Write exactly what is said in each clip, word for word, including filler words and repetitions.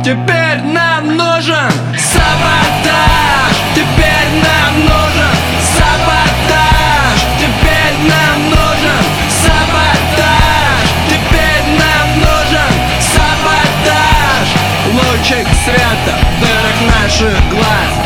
Теперь нам нужен саботаж. Теперь нам нужен саботаж. Теперь нам нужен саботаж. Теперь нам нужен саботаж. Лучик света в дырах наших глаз.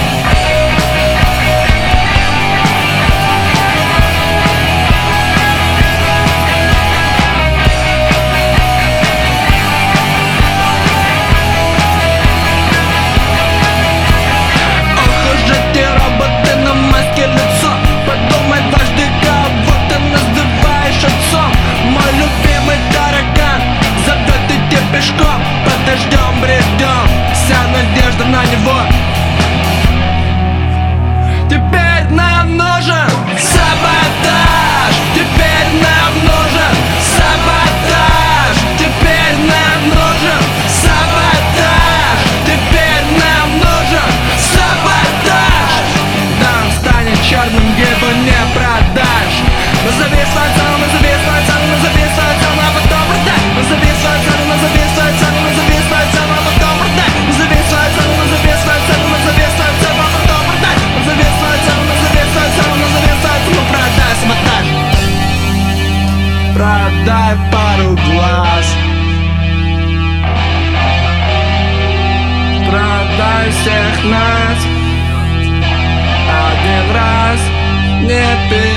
Подождем, бредем, вся надежда на него. Теперь нам нужен саботаж. Теперь нам нужен саботаж. Теперь нам нужен саботаж. Теперь нам нужен саботаж. Да, он станет черным, его не продашь. Назови свою цену, назови свою цену, назови свою цену, а потом продай. Назови свою цену, назови свою цену, назови свою цену, а потом продай. Назови свою цену, назови свою цену, назови свою цену, а потом продай. Назови свою цену, назови свою цену, назови свою цену, продай саботаж. Продай пару глаз. Продай всех нас один раз, не пей.